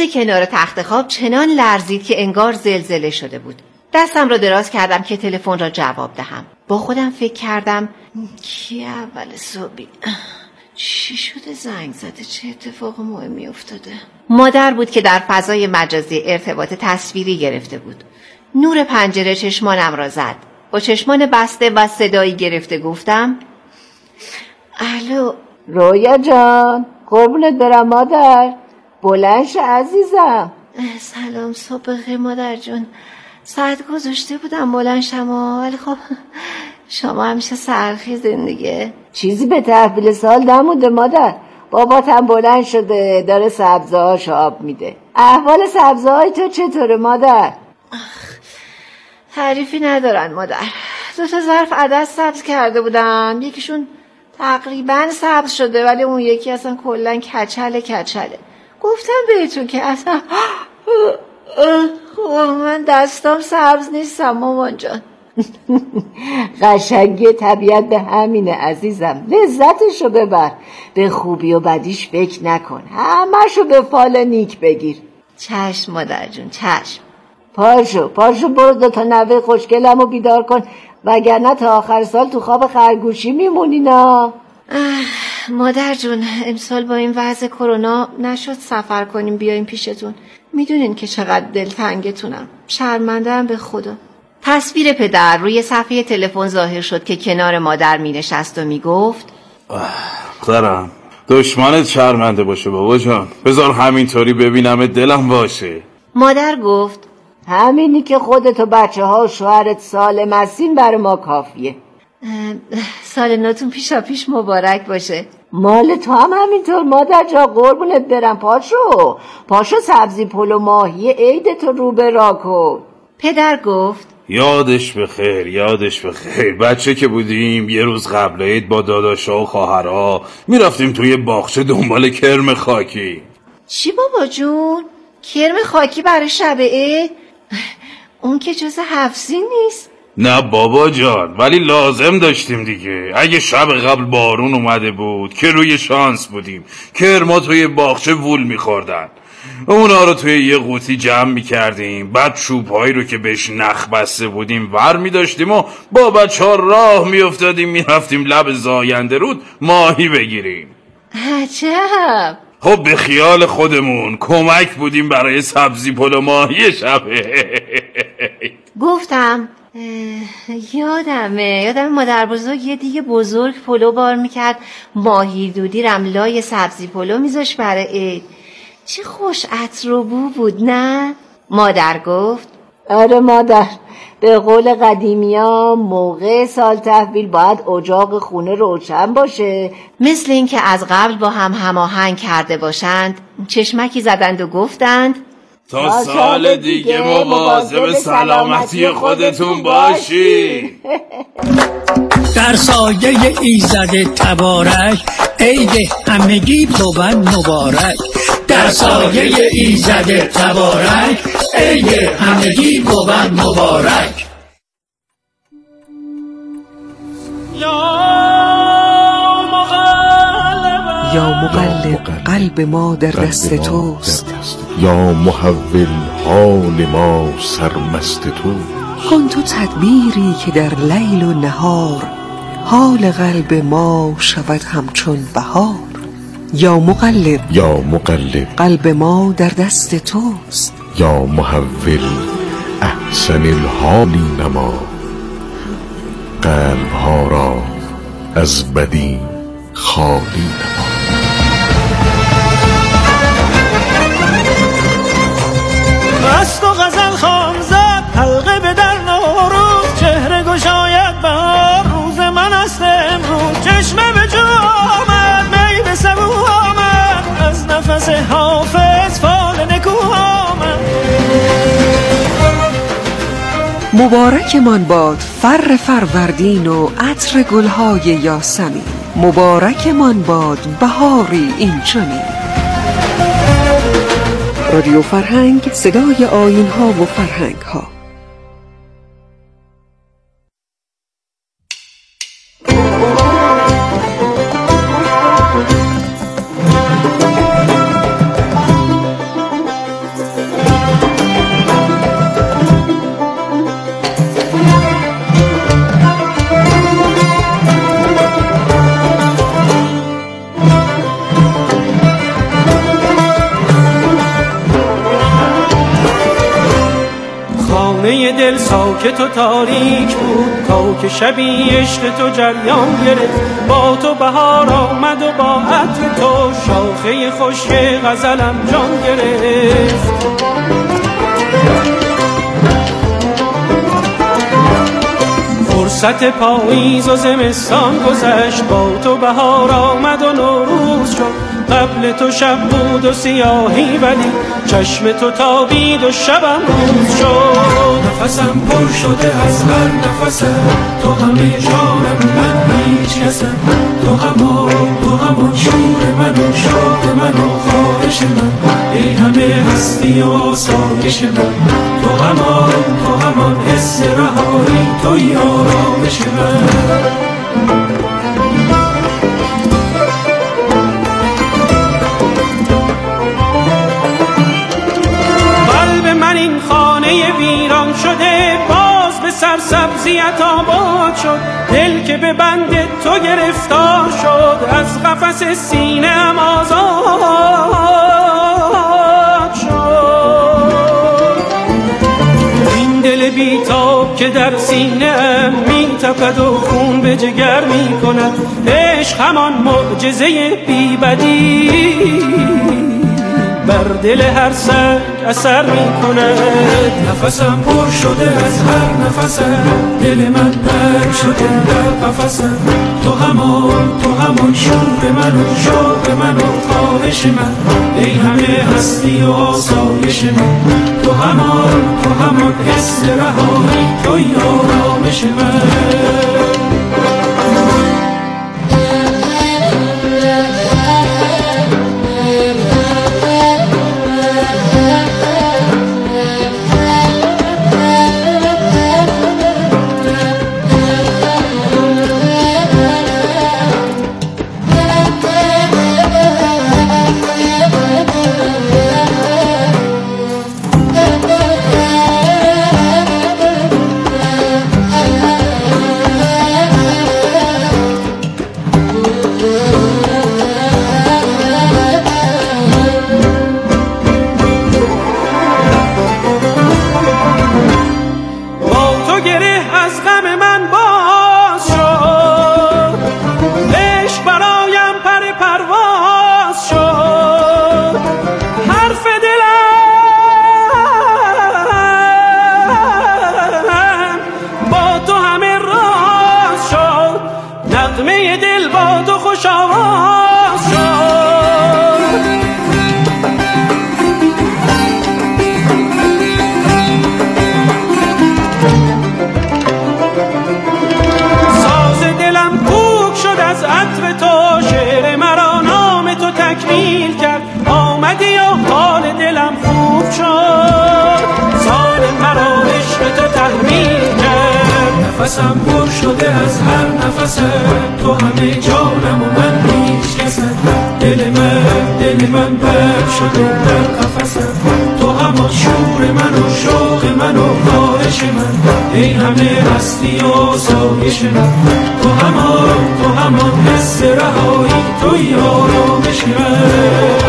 کنار تخت خواب چنان لرزید که انگار زلزله شده بود. دستم را دراز کردم که تلفن را جواب دهم. با خودم فکر کردم کی اول صبحی چی شده زنگ زده، چه اتفاق مهمی افتاده. مادر بود که در فضای مجازی ارتباط تصویری گرفته بود. نور پنجره چشمانم را زد. با چشمان بسته و صدایی گرفته گفتم الو. رویا جان، قربونت برم مادر، بلند شو عزیزم. سلام، صبح بخیر مادر جون. ساعت گذاشته بودم بلند شما، ولی خب شما همیشه سرخیزین دیگه. چیزی به تحویل سال نمونده مادر. باباتم بلند شده داره سبزه‌هاش آب میده. احوال سبزه‌های تو چطوره مادر؟ تعریفی ندارن مادر. 2 ظرف عدس سبز کرده بودم، یکیشون تقریبا سبز شده ولی اون یکی اصلا کلن کچله. گفتم بهتون که اصلا من دستام سبز نیستم مامان جان. قشنگی طبیعت به همینه عزیزم، لذتشو ببر، به خوبی و بدیش فکر نکن، همشو به فال نیک بگیر. چشم مادر جون، چشم. پاشو برو تا نوه خوشگلمو بیدار کن، وگرنه تا آخر سال تو خواب خرگوشی میمونی نا. مادر جون، امسال با این وضع کرونا نشد سفر کنیم بیایم پیشتون. میدونین که چقدر دلتنگتونم، شرمنده‌ام به خدا. تصویر پدر روی صفحه تلفن ظاهر شد که کنار مادر می نشست و می گفت خرم دشمنت شرمنده باشه بابا جان، بذار همینطوری ببینم دلم باشه. مادر گفت همینی که خودت و بچه ها و شوهرت سالم هستین برای ما کافیه. سال نوتون پیشا پیش مبارک باشه. مال تو هم همینطور مادر جا، قربونت برم. پاشو سبزی پلو ماهی عیدت رو به راه کن. پدر گفت یادش بخیر. بچه که بودیم یه روز قبل عید با داداشا و خواهرها میرفتیم توی باغچه دنبال کرم خاکی. چی بابا جون؟ کرم خاکی برای شب عید؟ اون که جز حفظی نیست. نه بابا جان، ولی لازم داشتیم دیگه. اگه شب قبل بارون اومده بود که روی شانس بودیم، کرما توی باغچه وول میخوردن، اونا رو توی یه قوطی جمع میکردیم، بعد چوبهایی رو که بهش نخ بسته بودیم ور میداشتیم و با بچه ها راه میافتادیم میرفتیم لب زاینده رود ماهی بگیریم. عجب. خب به خیال خودمون کمک بودیم برای سبزی پلو ماهی شب. گفتم یادم مادر بزرگ یه دیگه بزرگ پلو بار میکرد، ماهی دودی رملای سبزی پلو میذاش برای عید. چه خوش عطر و بو بود نه؟ مادر گفت آره مادر، به قول قدیمی‌ها موقع سال تحویل باید اجاق خونه روشن باشه. مثل این که از قبل با هم هماهنگ کرده باشند. چشمکی زدند و گفتند تا سال دیگه مواظب سلامتی خودتون باشی. در سایه ایزد تبارک عید همگی بود مبارک. در سایه ایزد تبارک عید همگی بود مبارک. یا مقلب قلب ما در دست توست، یا محول حال ما سرمست تو. کن تو تدبیری که در لیل و نهار حال قلب ما شود همچون بهار. یا مقلب قلب ما در دست توست، یا محول احسن الحالی نما. قلب ها را از بدی خالی نما. مست و غزل خام زد حلقه به در نوروز، چهره گشاید بهار روز من است امروز. چشمه به جو آمد می به سبو آمد، از نفس حافظ فال نکو آمد. مبارکمان باد فر فروردین و عطر گلهای یاسمین. مبارکمان باد بهاری این چنین. رادیو فرهنگ، صدای آیین‌ها و فرهنگ‌ها. ساکت و تاریک بود تا که شبی عشق تو جریان گرفت. با تو بهار آمد و با عطر تو شاخه خشک غزلم جان گرفت. فرصت پاییز و زمستان گذشت، با تو بهار آمد و نوروز شد. قبل تو شب بود و سیاهی ولی چشم تو تابید و شبم روز شد. نفسم پر شده از هر نفسم، تو همه جانم من هیچ کسم. تو همان شور من و شوق من و خواهش من، ای همه هستی و آسایش من. تو همان حس رهایی، توی آرامش من. ویران شده باز به سرسبزیت آباد شد. دل که به بند تو گرفتار شد، از قفس سینه‌ام آزاد شد. این دل بیتاب که در سینه‌ام می‌تپد و خون به جگر می‌کند، عشق همان معجزه بی‌بدیل بر دل هر سنگ اثر می کند. نفسم پر شده از هر نفسم، دل من پر شده در قفسم. تو همان شور من و شوق من و خواهش من، ای همه هستی و آسایش من. تو همان حس رهایی، توی آرامش من. نفسم پر شده از هر نفسم، تو همه جانم و من هیچ کسم. دل من پر شده در قفسم، تو همان شور من و شوق من و خواهش من، ای همه هستی و آسایش من. تو همان حس رهایی، توی آرامش من.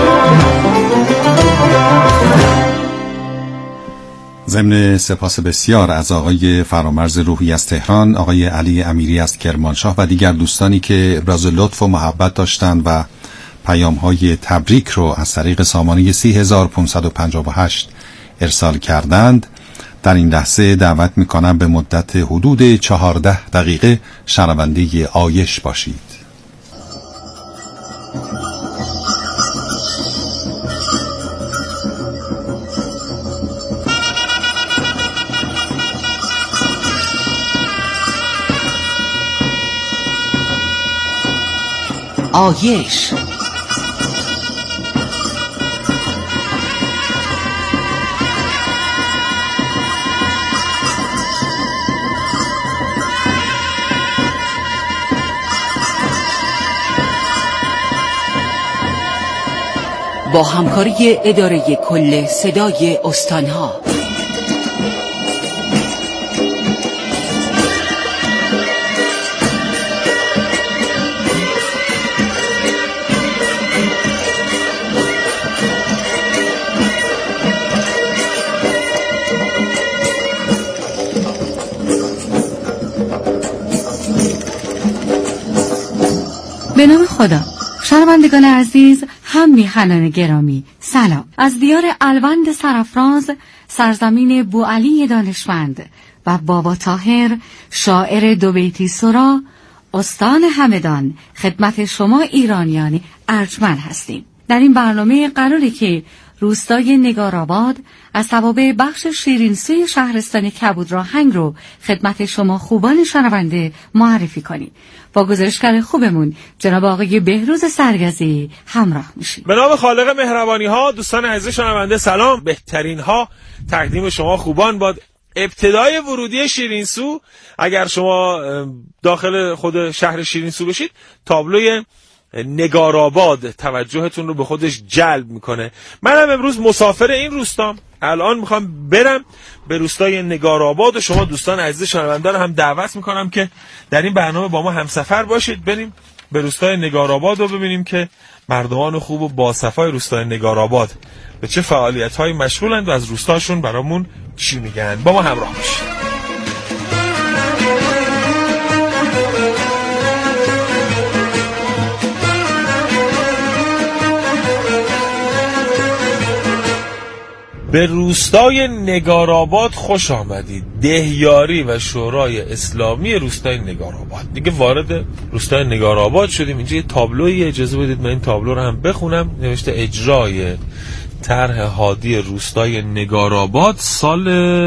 ضمن سپاس بسیار از آقای فرامرز روحی از تهران، آقای علی امیری از کرمانشاه و دیگر دوستانی که ابراز لطف و محبت داشتند و پیام‌های تبریک رو از طریق سامانه 3558 ارسال کردند، در این لحظه دعوت می‌کنم به مدت حدود 14 دقیقه شنونده آیش باشید. آیش با همکاری اداره کل صدای استانها. به نام خدا. شنوندگان عزیز، هم میهنان گرامی، سلام. از دیار الوند سرافراز، سرزمین بوعلی دانشمند و بابا طاهر شاعر دو بیتی سرا، استان همدان، خدمت شما ایرانیان ارجمند هستیم. در این برنامه قراره که روستای نگارآباد از توابع بخش شیرینسوی شهرستان کبودراهنگ رو خدمت شما خوبان شنونده معرفی کنیم. با گزارشگر خوبمون جناب آقای بهروز سرگزی همراه میشیم. به نام خالق مهربانی ها، دوستان عزیز شنونده سلام. بهترین ها تقدیم شما خوبان باد. ابتدای ورودی شیرینسو، اگر شما داخل خود شهر شیرینسو بشید، تابلوی نگارآباد توجهتون رو به خودش جلب میکنه. منم امروز مسافر این روستام. الان میخوام برم به روستای نگارآباد و شما دوستان عزیز شنونده رو هم دعوت میکنم که در این برنامه با ما همسفر باشید. بریم به روستای نگارآباد و ببینیم که مردمان خوب و باصفای روستای نگارآباد به چه فعالیت‌هایی مشغولند و از روستاشون برامون چی میگن. با ما همراه باشید. به روستای نگارآباد خوش آمدید. دهیاری و شورای اسلامی روستای نگارآباد. دیگه وارد روستای نگارآباد شدیم. اینجا یه تابلویی، اجازه بدید من این تابلو رو هم بخونم. نوشته اجرای طرح هادی روستای نگارآباد سال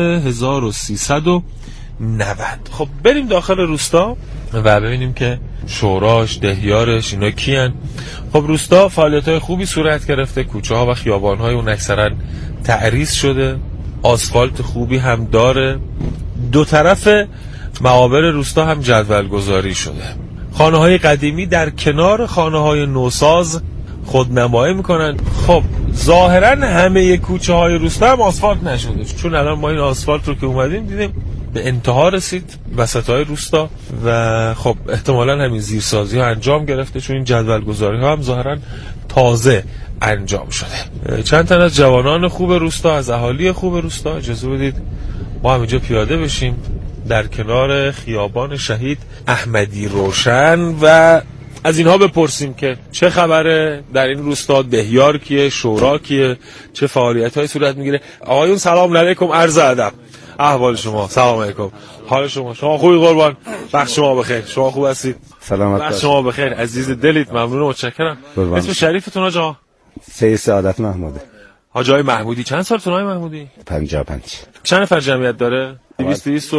1390. خب بریم داخل روستا و ببینیم که شوراش، دهیارش اینا کیان. خب روستا فعالیت‌های خوبی صورت گرفته. کوچه‌ها و خیابان‌های اون اکثرا تعریض شده. آسفالت خوبی هم داره. دو طرف معابر روستا هم جدول گذاری شده. خانه‌های قدیمی در کنار خانه‌های نوساز خودنمایی میکنن. خب ظاهرا همه کوچه‌های روستا هم آسفالت نشده، چون الان ما این آسفالت رو که اومدیم دیدیم به انتها رسید وسطای روستا و خب احتمالاً همین زیرسازی ها انجام گرفته، چون این جدول گذاری ها هم ظاهراً تازه انجام شده. چند تن از جوانان خوب روستا، از اهالی خوب روستا، اجازه بدید ما هم اینجا پیاده بشیم در کنار خیابان شهید احمدی روشن و از اینها بپرسیم که چه خبره در این روستا، دهیار کیه، شورا کیه، چه فعالیت‌هایی صورت میگیره. آقایون سلام علیکم، عرض ادب. احوال شما؟ سلام علیکم. حال شما خوبی قربان؟ وقت شما بخیر. شما خوب هستید؟ سلامت باشید. وقت شما بخیر عزیز دلید. ممنون و متشکرم. اسم شریفتون آقا؟ سید سعادت محمودی. حاج آقای محمودی. چند سالتون آقای محمودی؟ 55. چند نفر جمعیت داره؟ 200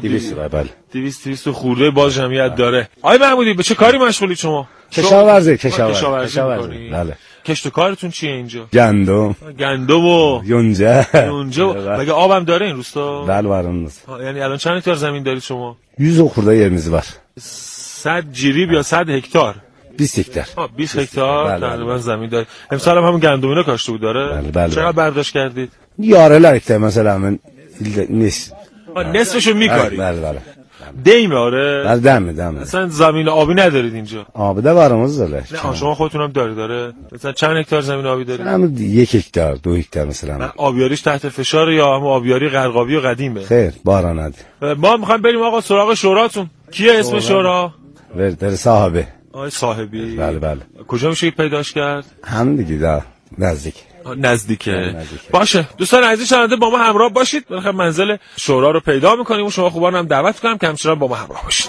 خورده باز جمعیت داره. آقای محمودی به چه کاری مشغولی شما؟ کشاورزی. بله. کشت و کارتون چیه اینجا؟ گندم و یونجه. مگه آبم داره این روستا؟ بله بارون. یعنی الان چند هکتار زمین دارید شما؟ 100 خورده یه بر 100 جریب یا 100 هکتار؟ 20 هکتار. 20 هکتار تقریبا زمین دارید. امسال هم همون گندم اینا کاشته بود داره؟ بله. چقدر برداشت کردید؟ یاره لایکته مثلا من نیست. نصفشو میکاری؟ بله. دیمه آره؟ بله دمه. اصلا زمین آبی ندارید اینجا؟ آبی ده براموز داره. نه شما خودتون هم داره؟ مثلا چند هکتار زمین آبی دارید؟ هم 1 هکتار 2 هکتار مثلا. آبیاریش تحت فشار یا هم آبیاری غرقابی و قدیمه؟ خیر بارانه. ما میخوایم بریم آقا سراغ شوراتون. کیه اسم شورا؟ در صاحبه. صاحبی. بله. کجا میشه پیداش کرد؟ هم دیگه نزدیکه. باشه دوستان عزیز شنونده با ما همراه باشید. بالاخره منزل شورا رو پیدا میکنیم و شما خوبان هم دعوت کنم که همچنان با ما همراه باشید.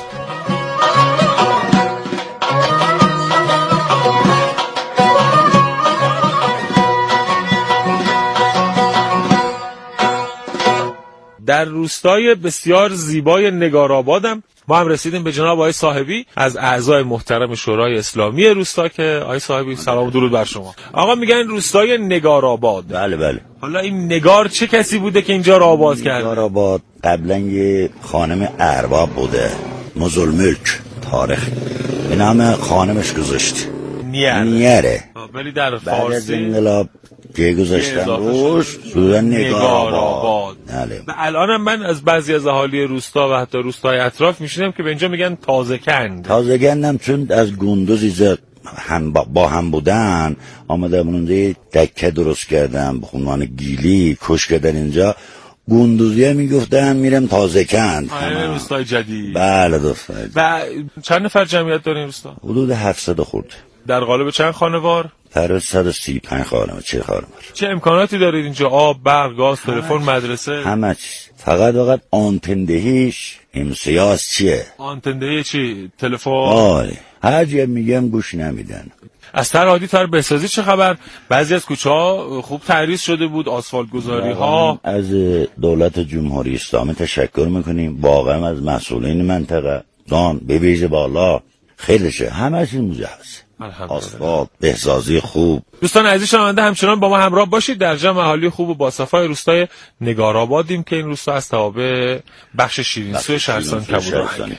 در روستای بسیار زیبای نگارآبادم ما هم رسیدیم به جناب آقای صاحبی از اعضای محترم شورای اسلامی روستا که آقای صاحبی سلام و درود بر شما. آقا میگن روستای نگارآباد. بله. حالا این نگار چه کسی بوده که اینجا رو آباد کرده؟ نگارآباد قبلا یه خانم ارباب بوده، مزلملک تاریخ به نام خانمش گذاشت نیره. ولی در فارسی انقلاب که گذاشتن روش سوزن نگارآباد. و الان هم من از بعضی از اهالی روستا و حتی روستای اطراف میشنم که به اینجا میگن تازه‌کند هم چون از گندوزی زد هم با هم بودن آمده اونجا تکه درست کردن به عنوان گیلی کش کردن اینجا گندوزیه میگفتن میرم تازه کند. روستای جدید. بله دوستان. و چند نفر جمعیت داره این روستا؟ حدود 700 خورده. در قالب چند خانوار؟ در 135 خانوار. چه امکاناتی دارید اینجا؟ آب، برق، گاز، تلفن، مدرسه؟ همه چیز. فقط آنتندهیش امسیاس چیه؟ آنتندهی چی؟ تلفن؟ آره. هر جا میگم گوش نمیدن. از طرح عادی تا بهسازی چه خبر؟ بعضی از کوچه ها خوب تعریض شده بود، آسفالت گذاری ها. از دولت جمهوری اسلامی تشکر میکنیم، واقعا از مسئولین منطقه دان به ویژه بالا خیلیشه، همه چیز مجهز، آسفالت، بهسازی خوب. دوستان عزیز شنونده همچنان با ما همراه باشید در جمع اهالی خوب و باصفای روستای نگارآبادیم که این روستا از توابع بخش شیرینسوی شهرستان کبودرهنگه.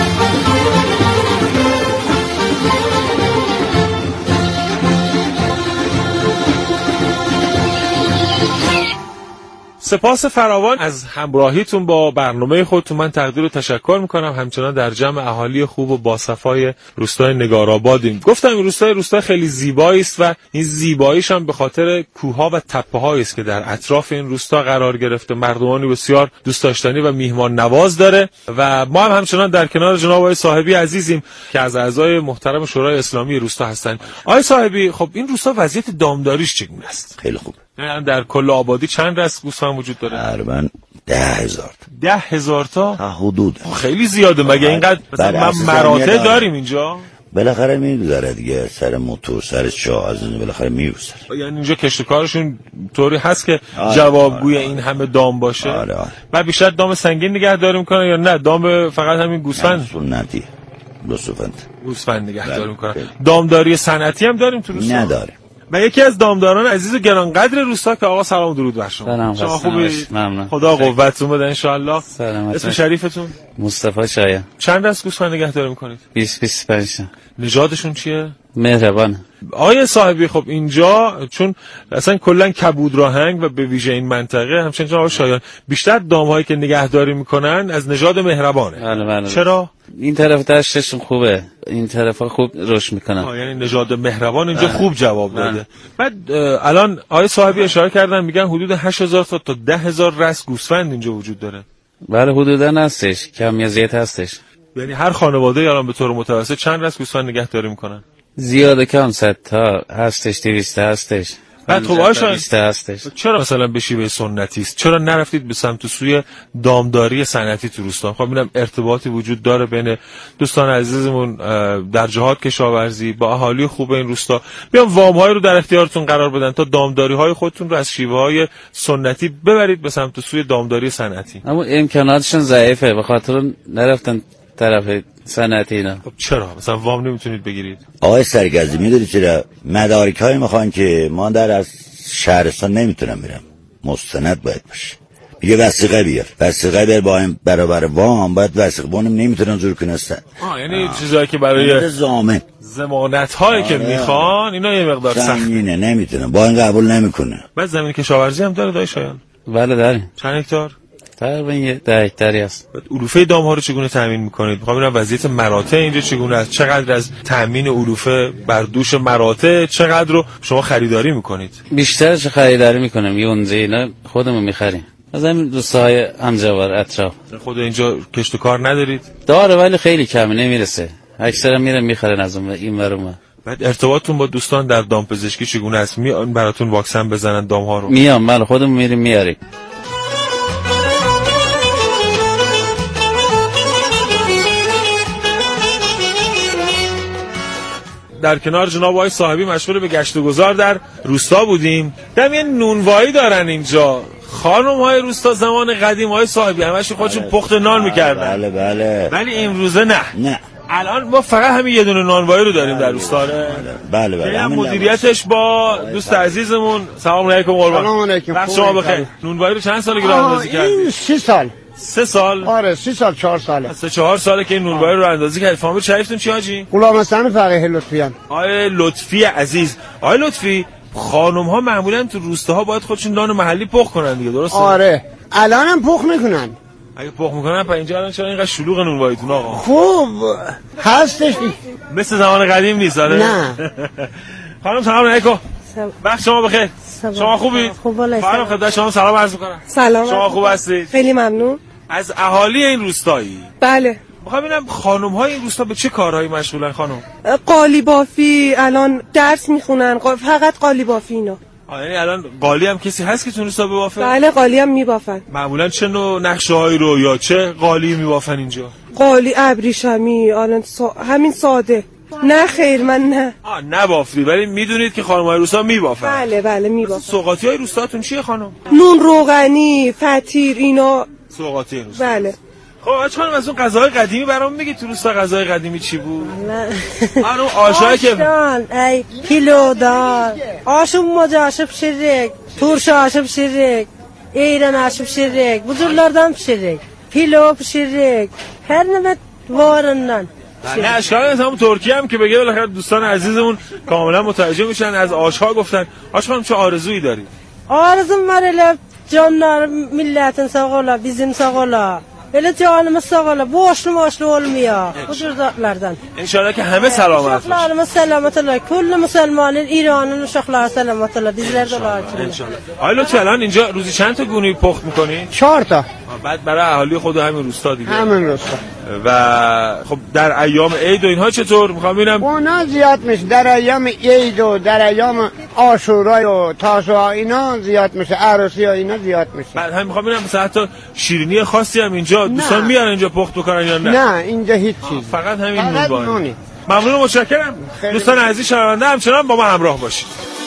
سپاس فراوان از همراهیتون با برنامه خودتون. من تقدیر و تشکر میکنم. همچنان در جمع اهالی خوب و باصفای روستای نگارآبادیم. گفتم این روستای خیلی زیبایی است و این زیباییش هم به خاطر کوهها و تپه‌هایی است که در اطراف این روستا قرار گرفته. مردمانی بسیار دوست داشتنی و میهمان نواز داره و ما هم همچنان در کنار جناب آقای صاحبی عزیزیم که از اعضای محترم شورای اسلامی روستا هستن. آقای صاحبی، خب این روستا وضعیت دامداریش چگونه است؟ خیلی خوب. در کل آبادی چند رس گوسفند وجود داره؟ تقریبا 10,000. 10,000 تا؟ حدود. خیلی زیاده. مگه اینقدر مثلا مراتع داریم اینجا؟ بالاخره میگذره دیگه، سر موتور، سر چاه، از این بالاخره میگذره. یعنی اینجا کشتکارشون طوری هست که جوابگوی این همه دام باشه؟ آره. و بیشتر دام سنگین نگهداری میکنن یا نه دام فقط همین گوسفند؟ سنتی. گوسفند نگهداری میکنن. دامداری صنعتی هم داریم تو روستا؟ نداریم. و یکی از دامداران عزیز و گرانقدر روستا که آقا سلام درود بر شما. شما خوبی؟ ممنون. خدا قوتتون بده ان شاء الله. سلامت. اسم شریفتون؟ مصطفی شایان. چند دست گوسفند نگهداری میکنید؟ 20-25. نژادشون چیه؟ مهربان. آقای صاحبی، خب اینجا چون اصلا کلا کبودراهنگ و به ویژه این منطقه همچنین آقای شایان بیشتر دامهایی که نگهداری میکنن از نژاد مهربانه. بله. چرا؟ این طرف دشتشون خوبه، این طرفا خوب رشد میکنن. یعنی نژاد مهربان اینجا خوب جواب داده. بعد الان آقای صاحبی اشاره کردن میگن حدود 8,000 تا 10,000 رس گوسفند اینجا وجود داره. بله حدودا هستش، کم یا زیاد هستش. یعنی هر خانواده الان به طور متوسط چند رس گوسفند نگهداری میکنن؟ زیاده کم 100 تا هستش، 200 هستش. بعد خب آشان هستش. چرا مثلا به شیوه سنتی است؟ چرا نرفتید به سمت سوی دامداری صنعتی تو روستا؟ خب ببینم ارتباطی وجود داره بین دوستان عزیزمون در جهات کشاورزی با اهالی خوب این روستا، بیان وام‌های رو در اختیارتون قرار بدن تا دامداری‌های خودتون رو از شیوه‌های سنتی ببرید به سمت سوی دامداری صنعتی. اما امکاناتشون ضعیفه، به خاطر نرفتن طرف صنعتی اینا. خب چرا مثلا وام نمیتونید بگیرید؟ آقای سرگزی میدونید چرا؟ مدارک‌های میخوان که ما در از شهرستان نمیتونم میرم، مستند باید باشه. میگه وثیقه بیار با این برابر وام باید وثیقه، وام نمیتونن زور کنن. یعنی چیزایی که برای ضمانت‌هایی که میخوان اینا یه مقدار سنگینه، نمیتونن، با این قبول نمیکنه. بعد زمین کشاورزی هم داره دای شایان؟ بله داریم. چند هکتار؟ تقریبا 10 هکتاری است. علوفه دام‌ها رو چگونه تامین می‌کنید؟ می‌خوام ببینم وضعیت مراتع اینجا چگونه است؟ چقدر از تامین علوفه بر دوش مراتع چقدر رو شما خریداری می‌کنید؟ بیشترش خریداری می‌کنم، یونزه اینا خودمون می‌خریم. از همین دوستای همجوار اطراف. خود اینجا کشت و کار ندارید؟ داره ولی خیلی کمی نمیرسه. اکثرا میرن می‌خرن از این ورم. بعد ارتباطتون با دوستان در دامپزشکی چگونه است؟ میان براتون واکسن بزنن دام‌ها رو؟ میام، من خودمون میریم میاریم. در کنار جناب آقای صاحبی مشغول به گشت و گذار در روستا بودیم. دم یه نونوایی دارن اینجا. خانم‌های روستا زمان قدیم های صاحبی همش خودشون پخت نان می‌کردن. بله. ولی امروزه نه. الان ما فقط همین یه دونه نانوایی رو داریم در روستا. بله. همین مدیریتش با دوست عزیزمون. سلام علیکم قربان. سلام علیکم. وقت شما بخیر. نونوایی رو چند سال راه اندازی کردید؟ این 30 سال. 3 سال؟ آره 30 سال 4 ساله. 3-4 ساله که این نونوایی رو اندازی کردید. فامیل شریفتون چی حاجی؟ غلام حسین فقیه لطفیان. آقای لطفی عزیز. آقای لطفی، خانم‌ها معمولاً تو روستاها باید خودشون نان محلی پخت کنن دیگه، درسته؟ آره. الانم پخت میکنن. اگه پخت میکنن پس اینجا الان چرا اینقدر شلوغ نونواییتون آقا؟ خوب هستش مثل زمان قدیم نیست. آره نه. خانم سلام علیکم. وقت شما بخیر. مصطفی. شما خوبید؟ خوب والله. خانم خدمت شما سلام عرض می‌کنم. سلام. شما خوب هستید؟ خیلی ممنون. از اهالی این روستایی. بله. می‌خوام ببینم خانم‌های این روستا به چه کارهایی مشغولن خانم؟ قالی بافی، الان درس میخونن، فقط قالی بافی اینا. یعنی الان قالی هم کسی هست که تو روستا ببافه؟ بله قالی هم میبافن. معمولا چه نوع نقشه‌هایی رو یا چه قالی میبافن اینجا؟ قالی ابریشمی، الان همین ساده. نه خیر من نه. نبافتی ولی میدونید که خانم‌های روستا میبافن. بله میبافن. سوغاتی‌های روستاتون چیه خانم؟ نون روغنی، فطیر اینا. سوغاتی روستا. بله. خب خانم از اون غذاهای قدیمی برام میگی تو روستا غذای قدیمی چی بود؟ نه. اون آشایی که ای کیلو دار. آشم مجاشب şirik, turş aşı şirik, ایران aşı şirik, buzurlardan şirik, kilo şirik. Her nöbet varından. نه اشکال نیست همون ترکیه هم که بگه بالاخره دوستان عزیزمون کاملا متوجه میشن. از آش‌ها گفتن. آش خانم چه آرزویی داری؟ Arzum var elə canlar milletin sağ ola, bizim sağ ola. Elə canımız sağ ola, boşlu olmuyor. Bu cür zatlardan. İnşallah ki همه selamet olsun. Uşaqlarımız selamet ola. Kullu Müslümanın, İran'ın uşaqları selamet ola. Bizlər də ola. انشالله. آی لطفی الان اینجا روزی چند تا گونی پخت میکنی؟ 4 تا. بعد برای اهالی خود همین روستا دیگه. همین روستا. و خب در ایام عید و اینها چطور؟ میخوام ببینم. اونا زیاد میشه در ایام عید و در ایام عاشورا و تاسوعا اینا زیاد میشه، عروسی ها اینا زیاد میشه. بعد هم میخوام ببینم مثلا حتی شیرینی خاصی هم اینجا دوستان میارن اینجا پخت بکنن یا نه؟ نه اینجا هیچ چیز. فقط همین نون. ممنون و متشکرم. دوستان عزیز شنونده همچنان با ما همراه باشید.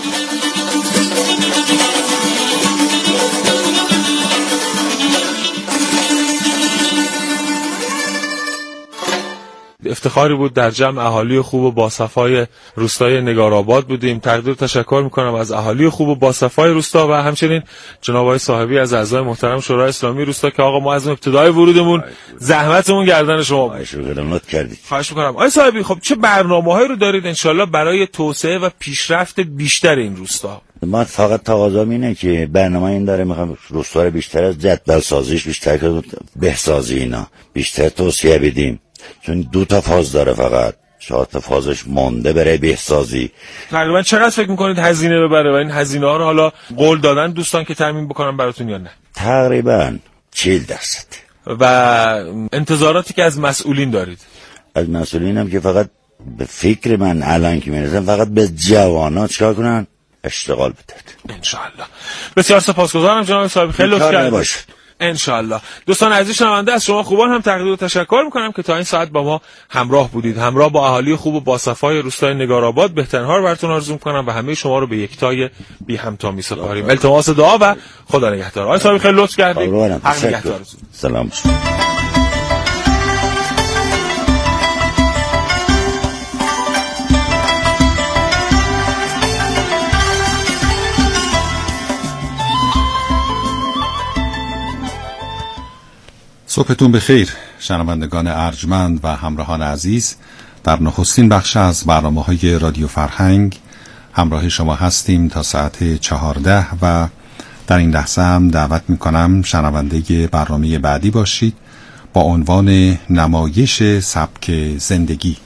افتخاری بود در جمع اهالی خوب و باصفای روستای نگارآباد بودیم. تقدیر تشکر میکنم از اهالی خوب و باصفای روستا و همچنین جناب آقای صاحبی از اعضای محترم شورای اسلامی روستا که آقا ما از ابتدای ورودمون زحمتمون گردن شما بود. خدمت کردید. خواهش میکنم. آقای صاحبی خب چه برنامه‌هایی رو دارید انشالله برای توسعه و پیشرفت بیشتر این روستا؟ ما فقط تقاضام اینه که برنامه این داره، میخوام روستا رو بیشتر از جدول سازیش بیشتر که بهسازی اینا بیشتر توسعه بدیم، چون 2 تا فاز داره، فقط 4 تا فازش مونده برای بهسازی. تقریبا چقدر فکر میکنید هزینه ببره و این هزینه ها رو حالا قول دادن دوستان که تامین بکنن براتون یا نه؟ تقریبا 40%. و انتظاراتی که از مسئولین دارید؟ از مسئولین هم که فقط به فکر من الان که میرسم فقط به جوانات چیکار کنن؟ اشتغال بدن. انشالله. بسیار سپاسگزارم جناب صاحب، خیلی لطف کردید. انشالله. دوستان عزیز شنونده از شما خوبان هم تقدیر و تشکر میکنم که تا این ساعت با ما همراه بودید. همراه با اهالی خوب و باصفای روستای نگارآباد بهترین‌ها رو براتون آرزو میکنم و همه شما رو به یکتای بی همتا میسپاریم. التماس دعا و خدا نگهدار. آقای صاحب خیلی لطف کردید. سلام. صبحتون بخیر شنوندگان ارجمند و همراهان عزیز. در نخستین بخش از برنامه‌های رادیو فرهنگ همراه شما هستیم تا ساعت 14 و در این لحظه هم دعوت می‌کنم شنونده برنامه بعدی باشید با عنوان نمایش سبک زندگی.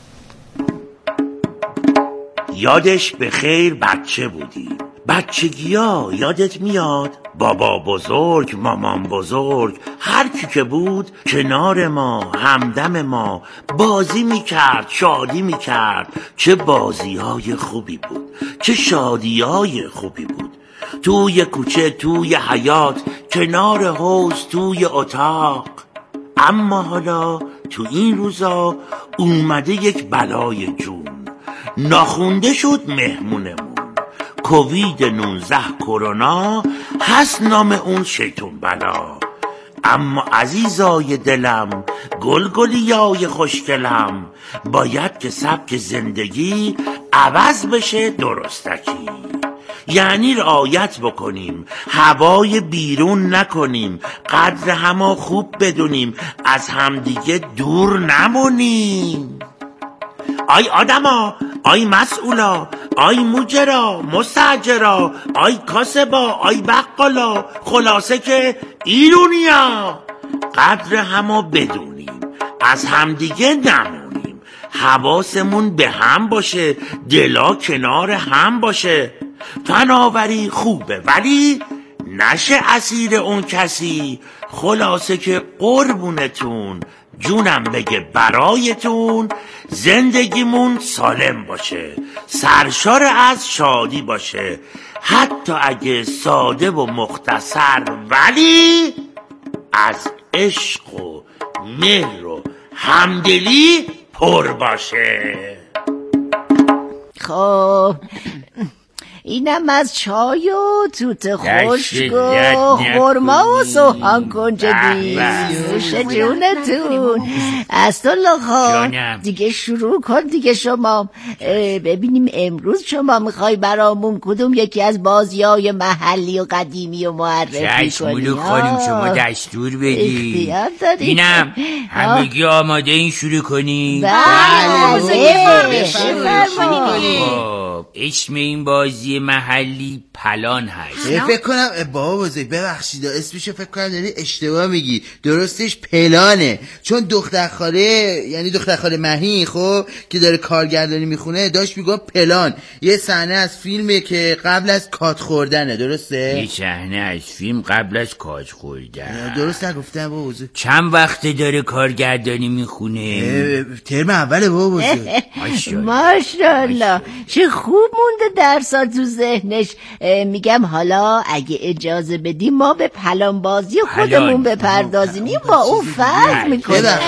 یادش به خیر بچه بودی، بچگیا یادت میاد؟ بابا بزرگ، مامان بزرگ، هر کی که بود کنار ما، همدم ما، بازی میکرد، شادی میکرد. چه بازی های خوبی بود، چه شادی های خوبی بود. توی کوچه، توی حیات، کنار حوض، توی اتاق. اما حالا تو این روزا اومده یک بلای جون، ناخونده شد مهمونمون. کووید 19 کرونا هست نام اون شیطون بلا. اما عزیزای دلم، گلگلیای خوشگلم، باید که سبک زندگی عوض بشه درستکی. یعنی رعایت بکنیم، هوای بیرون نکنیم، قدر همو خوب بدونیم، از همدیگه دور نمونیم. آی آدما، آی مسئولا، آی مجرا، مستاجرا، آی کاسبا، آی بقالا، خلاصه که ایرونیا، قدر همو بدونیم، از همدیگه نمونیم، حواسمون به هم باشه، دلا کنار هم باشه. تناوری خوبه ولی نشه اسیر اون کسی. خلاصه که قربونتون جونم بگه برایتون زندگیمون سالم باشه، سرشار از شادی باشه، حتی اگه ساده و مختصر ولی از عشق و مهر و همدلی پر باشه. خب اینم از چای و توت خشک و خرما و سوهان کنجدی. نوش جونتون. اسدالله خان دیگه شروع کن دیگه. شما ببینیم امروز شما میخوای برامون کدوم یکی از بازیای محلی و قدیمی و معرفی کنی؟ خانم شما دستور بدی. اینم همگی آماده این شروع کنی؟ اسم این بازی محلی پلان هست. فکر کنم بابا بزرگ ببخشید اسمشو فکر کنم داری اشتباه میگی. درستش پلانه، چون دختر خاله یعنی دختر خاله مهین خب که داره کارگردانی میخونه داشت میگفت پلان. یه صحنه از فیلمه که قبل از کات خوردنه. درسته؟ یه صحنه از فیلم قبل از کات خوردن. درست نگفتم بابا بزرگ؟ چند وقته داره کارگردانی میخونه؟ ترم اوله بابا بزرگ. ماشاءالله چه خوب مونده درسا تو ذهنش. میگم حالا اگه اجازه بدیم ما به پلان بازی خودمون بپردازیم. با اون فرق میکنه.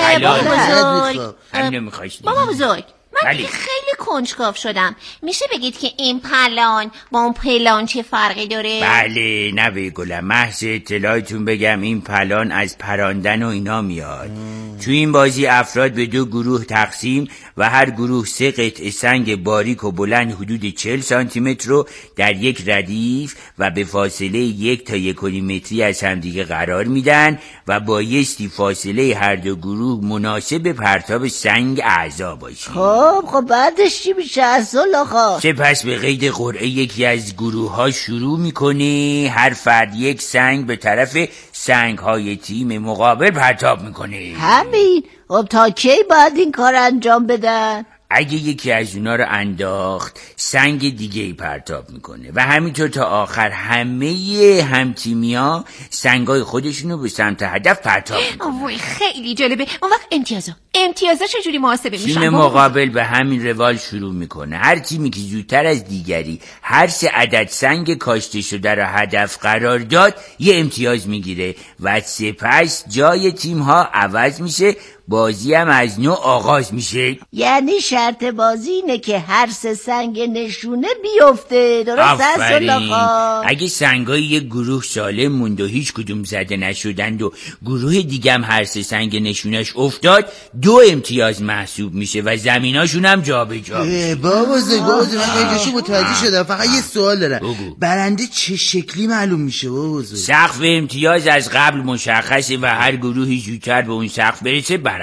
بابا بزرگ من خیلی کنجکاو شدم. میشه بگید که این پلان با اون پلان چه فرقی داره؟ بله نوه گلم، محض اطلاعتون بگم این پلان از پراندن و اینا میاد. تو این بازی افراد به 2 گروه تقسیم و هر گروه 3 قطعه سنگ باریک و بلند حدود 40 سانتی متر رو در یک ردیف و به فاصله 1 تا 1.5 متری از همدیگه قرار میدن و بایستی فاصله هر 2 گروه مناسب پرتاب سنگ اعضا باشه. خب بعدش چی میشه اسدالله خان؟ سپس به قید قرعه یکی از گروه ها شروع میکنه. هر فرد 1 سنگ به طرف سنگ های تیم مقابل پرتاب میکنه. همین. خب تا کی باید این کار انجام بدن؟ اگه یکی از اونا رو انداخت سنگ دیگه ای پرتاب میکنه و همینطور تا آخر همه همتیمیا سنگای خودشونو به سمت هدف پرتاب میکنه. وای خیلی جالبه. اون وقت امتیازا چجوری محاسبه میشن؟ تیم مقابل به همین روال شروع میکنه. هر تیمی که زودتر از دیگری هر 3 عدد سنگ کاشته شده رو هدف قرار داد یه امتیاز میگیره و سپس جای تیم ها عوض میشه. بازی هم از نو آغاز میشه. یعنی شرط بازی اینه که هر 3 سنگ نشونه بیفته. درست اسدالله خان؟ اگه سنگای یک گروه سالم موند و هیچ کدوم زده نشدند و گروه دیگه هم هر 3 سنگ نشونش افتاد 2 امتیاز محسوب میشه و زمیناشون هم جابجا میشه. بابا من اینجاشو متوجه شدم. فقط یه سوال دارم. برنده چه شکلی معلوم میشه بابا؟ سقف امتیاز از قبل مشخصه و هر گروهی زودتر به اون سقف برسه برندش.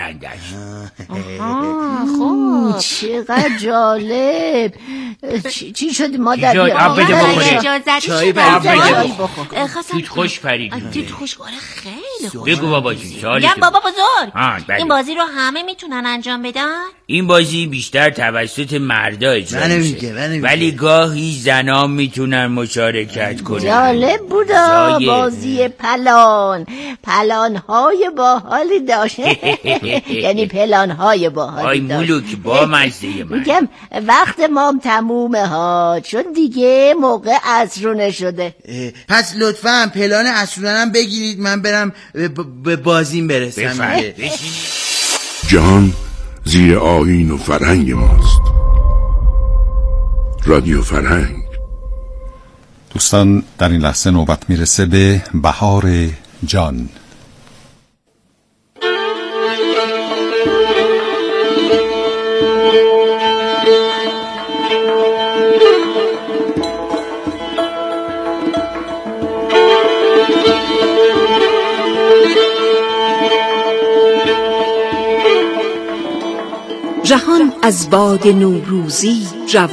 خب چقدر جالب. چی شد مادر؟ آب بده بخوره. چای بخور. توت خوش پرید. توت خوش خیلی خوب. بگو بابا جون سوالتو. بابا بزرگ این بازی رو همه میتونن انجام بدن؟ این بازی بیشتر توسط مردا اجرا میشه ولی گاهی زنا میتونن مشارکت کنن. جالب بودا بازی پلان‌های باحالی داشت. یعنی پلان‌های باحالی داشت. آی ملوک با مزه من. میگم وقت مام تمومه ها، چون دیگه موقع عصرونه شده. پس لطفاً پلان عصرونم بگیرید من برم به بازیم برسم. جهان زیر آیین و فرهنگ ماست. رادیو فرهنگ. دوستان در این لحظه نوبت میرسه به بهار جان. جهان از باد نوروزی